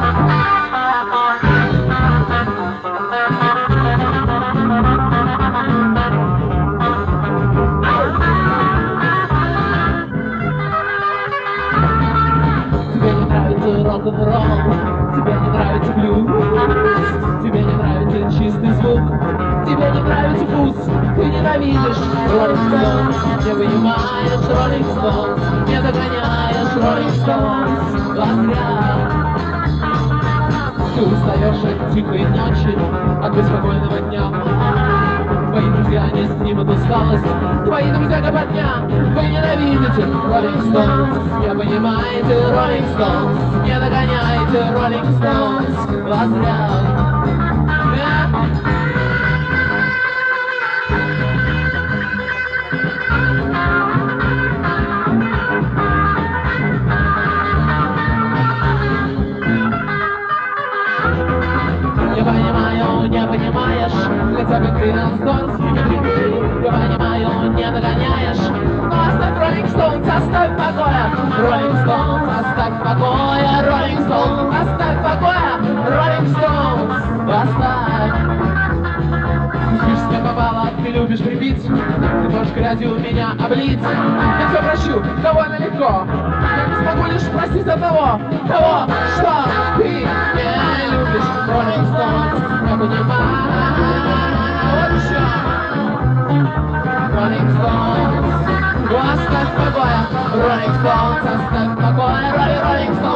Тебе не нравится рок-н-ролл, тебе не нравится блюз, тебе не нравится чистый звук, тебе не нравится вкус, ты ненавидишь Rolling Stones, не понимаешь Rolling Stones, не догоняешь Rolling Stones, застрял. Ты устаешь от тихой ночи, от беспокойного дня. Твои друзья не снимут усталость, твои друзья гопотня. Вы ненавидите Rolling Stones, не понимаете Rolling Stones, не догоняете Rolling Stones, застрял. Не понимаешь, хотя бы ты нас донс. Не понимаю, не догоняешь, но оставь Rolling Stones, оставь покоя. Rolling Stones, оставь покоя. Rolling Stones, оставь покоя. Rolling Stones, оставь. Спишь с кем попало, ты любишь прибить, ты можешь грязью меня облить. Я все прощу, довольно легко. Я не смогу лишь простить одного, того, что ты не любишь Rolling Stones. Не понимаю, вот еще Rolling Stones, оставь покоя. Rolling Stones, оставь покоя. Rolling Stones.